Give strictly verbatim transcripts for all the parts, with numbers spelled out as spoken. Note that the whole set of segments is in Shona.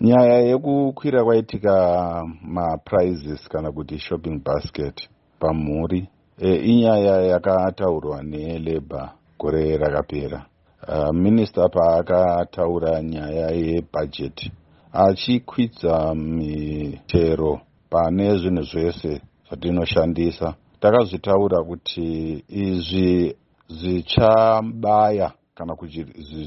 Nyaya yekukwira kwaitika maprizes kana kuti shopping basket pamhuri e, inyaya yakataurwa neLabour gore rakapera. Uh, Minister paakataura nyaya yebudget achikwidza mitero pane zvinhu zvese zvatinoshandisa, takazvitaura kuti izvi zvichabaya kana kuti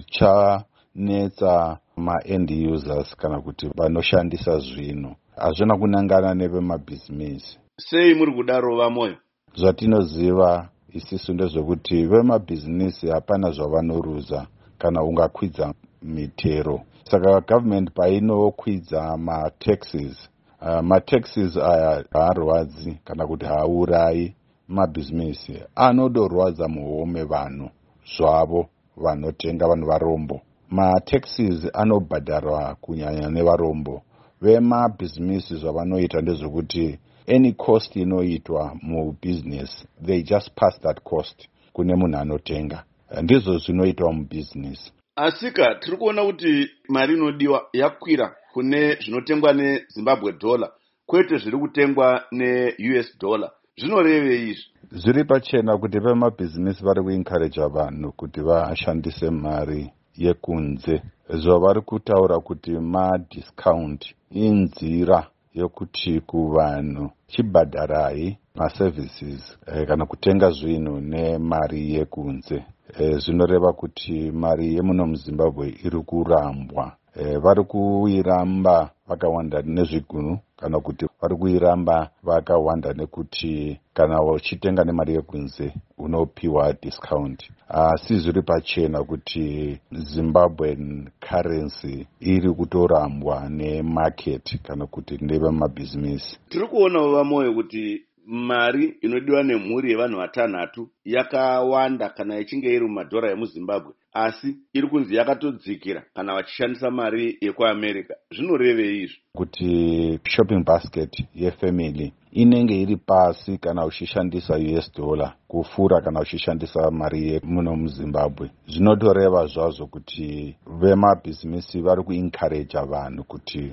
zvichanetsa ma-end users kana kuti vanoshandisa zvinhu, hazvina kunangana nevemabhizimisi. Sei muri kudaro vamoyo? Zvatinoziva isisu ndezvekuti vemabhizimisi hapana zvavanoruza kana ungakwidza mitero. Saka government painokwidza mataxes, uh, mataxes aya haarwadzi kana kuti haurayi mabhizimisi, anodorwadza muhome vanhu zvavo vanotenga, vanhu varombo. Mataxes anobhadharwa kunyanya nevarombo. Vemabhizimisi zvavanoita ndezvekuti any cost inoitwa mubusiness, they just pass that cost kune munhu anotenga. Ndizvo zvinoitwa mubusiness. Asika tiri kuona kuti mari inodiwa yakwira kune zvinotengwa neZimbabwe dollar kwete zviri kutengwa neU S dollar. Zvinoreve izvi? Zviri pachena kuti vemabhizimisi vari kuencourage vanhu kuti vashandise mari yekunze. Zvavari kutaura kuti madiscount inzira yokuti kuvanhu chibhadharai maservices eh, kana kutenga zvinhu nemari yekunze. Eh, zvinoreva kuti mari yemuno muZimbabwe iri kurambwa. Eh, vari kuiramba vakawanda nezvigunu kana kuti vari kuiramba vakawanda nekuti kana uchitenga nemari yekunze unopiwa discount. Asi zviri pachena kuti Zimbabwean currency iri kutorambwa nemarket kana kuti nevemabhizimisi. Tiri kuonawo vamoyo kuti mari inodiwa nemhuri yevanhu vatanhatu yakawanda kana ichinge iri mumadhora emuZimbabwe, asi iri kunzi yakatodzikira kana vachishandisa mari yekuAmerica. Zvinoreve izvi? Kuti shopping basket yefamily inenge iri pasi kana uchishandisa U S dollar kufura kana uchishandisa mari yemuno muZimbabwe. Zvinotoreva zvazvo kuti vemabhizimisi vari kuencourage vanhu kuti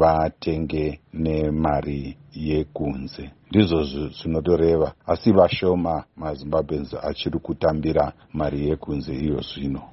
vatenge nemari yekunze. Ndizvo zvinotoreva, asi vashoma maZimbabweans achiri kutambira mari yekunze iyo zvino.